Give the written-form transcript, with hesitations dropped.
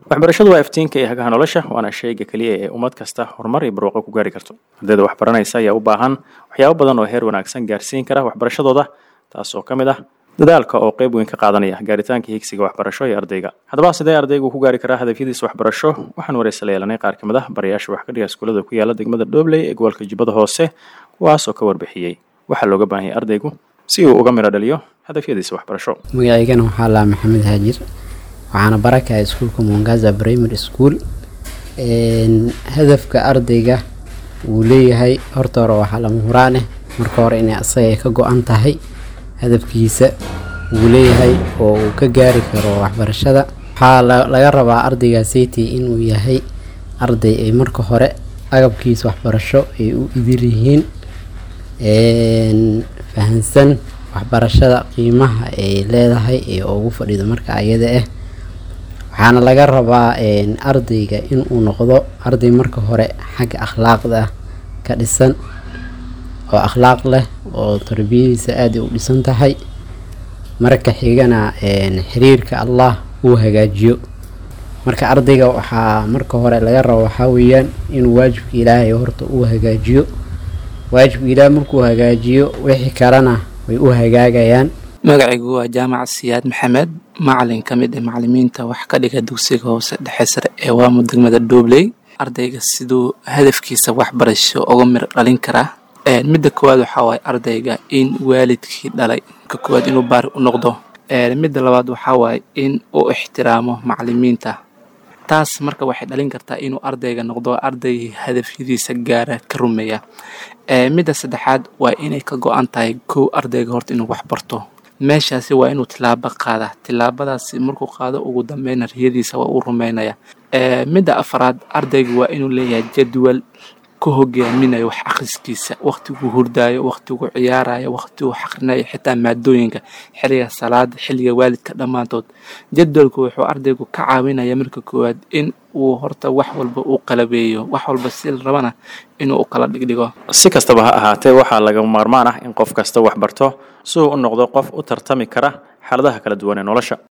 waxbarashadu waa iftiinka iyo hagaha nolosha waana shayga kaliya ee ummad kasta horumar iyo barwaaqo ku gaari karto. Ardayda wax baranaysa ayaa u baahan waxyaabo badan oo heer wanaagsan gaarsiin kara waxbarashadooda, taas oo kamid ah dadaalka oo qayb weyn ka qaadanaya gaaritaanka higsiga waxbarasho ee ardayga. Haddaba sidee ardaygu ku gaari karaa hadafyadiisa waxbarasho? Waxaan wareysanay qaar kamid ah barayaasha wax ka dhiga iskuulada ku yaala degmada Doobley ee gobolka Jubbada Hoose, kuwaas oo ka warbixiyay waxa looga baahan yahay ardaygu si uu uga miro dhaliyo hadafyadiisa waxbarasho. Magacaygana waxaa la Maxamed Haajir, waxaana baraka iskuulka Mwangaza Primary School. hadafka ardayga uu leeyahay horta hore waxa lama huraan marka hore inay asaga ka go'an tahay hadafkiisa uu leeyahay oo uu ka gaari karo waxbarashada. Waxaa laga rabaa ardayga saytii inuu yahay arday ay marka hore agabkiisa waxbarasho ay u idil yihiin fahansan waxbarashada qiimaha ay leedahay ee ugu fadhido marka ayada waxaana laga rabaa ardayga inuu noqdo arday marka hore xagga akhlaaqda ka dhisan oo akhlaaq leh oo tarbiyadiisa aad u dhisan tahay, marka xigana xiriirka Allah uu hagaajiyo. marka ardayga waxaa marka hore laga rabo waxa weeyaan inuu waajibka Ilaahay horta uu hagaajiyo. waajibka Ilaahay markuu hagaajiyo wixii kalena way u hagaagayaan. magacaygu waa Jaamac Siyaad Maxamed, macallin ka mid ah macallimiinta wax ka dhiga dugsiga hoose dhexe sare ee Waamo degmada Doobley. ardayga sidoo hadafkiisa waxbarasho uga mir dhalin kara midda koowaad waxa way ardayga in waalidkii dhalay ka koowaad inuu baar u noqdo. midda labaad waxa way in uu ixtiraamo macallimiinta. taas marka waxay dhalin kartaa inuu ardayga noqdo arday hadafyadiisa gaara ka rumeeya. midda saddexaad waa inay ka go'an tahay ardayga horta inuu wax barto. meeshaasi waa inuu tilaabo qaada. tilaabadaasi markuu qaado ugu dambeyn riyadiisa waa uu rumeynaya. midda afraad ardaygu waa inuu leeyahay jadwal ku hogaaminayo wax akhriskiisa, waqtigu hurdaayo, waqtigu ciyaarayo, waqtigu xaqrinayo, xitaa maadooyinka, xilliga salaada, xilliga waalidka dhamaantood. jadwalku wuxuu ardaygu ka caawinaya marka koowaad in uu horta wax walba uu qalabeeyo, wax walba si rabana inuu u kala dhigdhigo. Si kastaba ha ahaatee waxaa laga maarmaan ah in qof kasta wax barto si uu u noqdo qof u tartami kara xaaladaha kala duwan ee nolosha.